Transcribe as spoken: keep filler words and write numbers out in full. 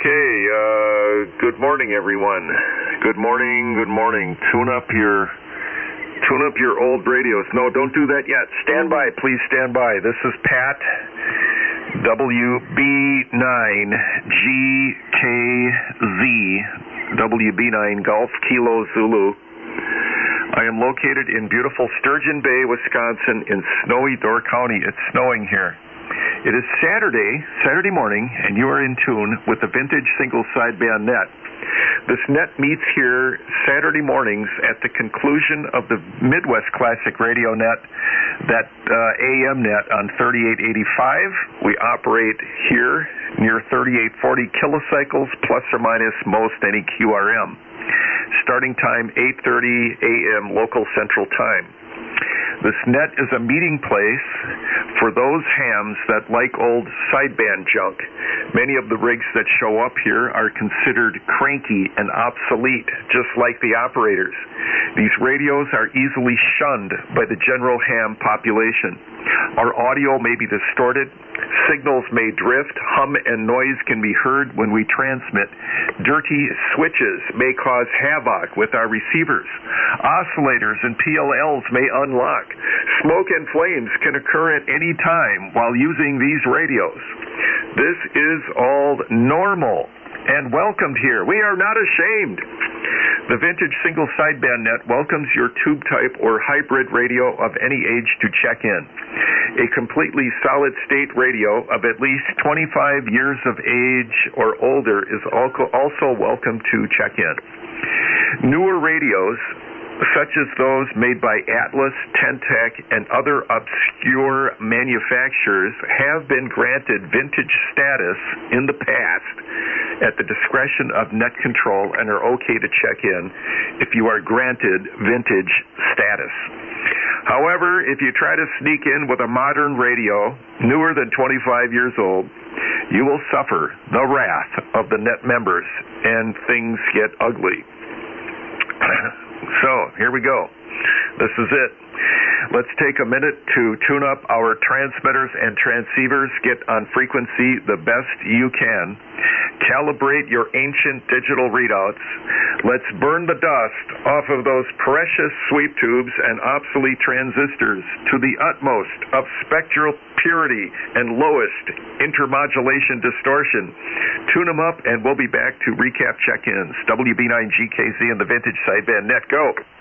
Okay, uh, good morning, everyone. Good morning, good morning. Tune up your, tune up your old radios. No, don't do that yet. Stand by, please stand by. This is Pat, W B nine G K Z, W B nine Golf Kilo Zulu. I am located in beautiful Sturgeon Bay, Wisconsin, in snowy Door County. It's snowing here. It is Saturday, Saturday morning, and you are in tune with the Vintage Single Sideband Net. This net meets here Saturday mornings at the conclusion of the Midwest Classic Radio Net, that uh, A M net on thirty-eight eighty-five. We operate here near thirty-eight forty kilocycles, plus or minus most any Q R M. Starting time eight thirty a m local Central Time. This net is a meeting place for those hams that like old sideband junk. Many of the rigs that show up here are considered cranky and obsolete, just like the operators. These radios are easily shunned by the general ham population. Our audio may be distorted, signals may drift, hum and noise can be heard when we transmit. Dirty switches may cause havoc with our receivers. Oscillators and P L Ls may unlock. Smoke and flames can occur at any time while using these radios. This is all normal and welcomed here. We are not ashamed. The Vintage Single Sideband Net welcomes your tube-type or hybrid radio of any age to check in. A completely solid-state radio of at least twenty-five years of age or older is also welcome to check in. Newer radios, such as those made by Atlas, Ten-Tec, and other obscure manufacturers, have been granted vintage status in the past at the discretion of Net Control and are okay to check in if you are granted vintage status. However, if you try to sneak in with a modern radio, newer than twenty-five years old, you will suffer the wrath of the Net members, and things get ugly. So, here we go. This is it. Let's take a minute to tune up our transmitters and transceivers, get on frequency the best you can, calibrate your ancient digital readouts. Let's burn the dust off of those precious sweep tubes and obsolete transistors to the utmost of spectral purity and lowest intermodulation distortion. Tune them up, and we'll be back to recap check-ins. W B nine G K Z and the Vintage Sideband Net. Go!